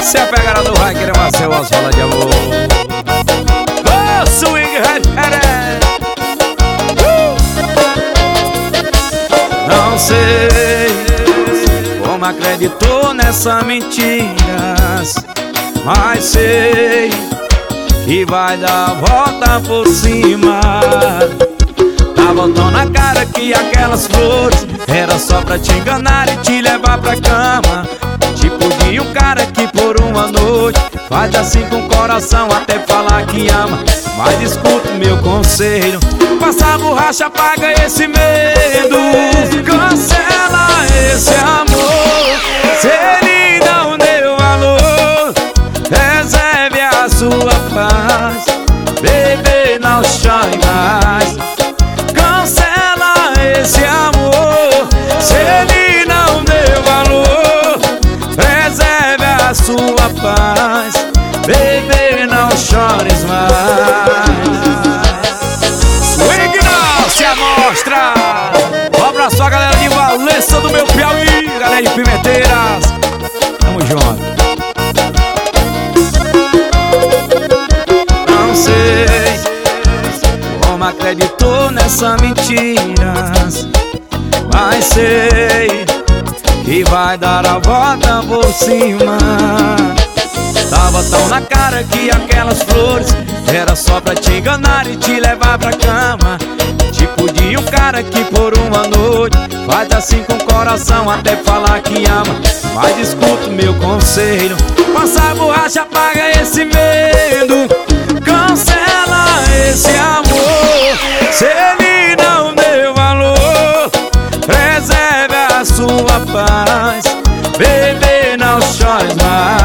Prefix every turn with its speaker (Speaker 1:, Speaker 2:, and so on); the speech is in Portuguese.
Speaker 1: Essa é a pegada do Hiker Marcelo, fala de amor. Oh, swing head. Não sei como acreditou nessa mentiras, mas sei que vai dar a volta por cima. Tá botando na cara que aquelas flores era só pra te enganar e te levar pra cama. Tipo de um cara que por uma noite faz assim com o coração até falar que ama. Mas escuta o meu conselho: passa a borracha, apaga esse medo, cancela esse amor. Se ele não deu valor, reserve a sua paz. Baby, não chore mais, cancela esse amor. Se ele não deu valor, reserve a sua paz. Baby, não chores mais. Swing não se amostra. Um abraço a galera de Valença do meu Piauí, galera de Pimenteiras, tamo junto. Não sei como acreditou nessa mentiras, mas sei que vai dar a volta por cima. Tava tão na cara que aquelas flores era só pra te enganar e te levar pra cama. Tipo de um cara que por uma noite faz assim com o coração até falar que ama. Mas escuta o meu conselho: passa a borracha, apaga esse medo, cancela esse amor. Se ele não deu valor, reserve a sua paz. Baby, não chores mais.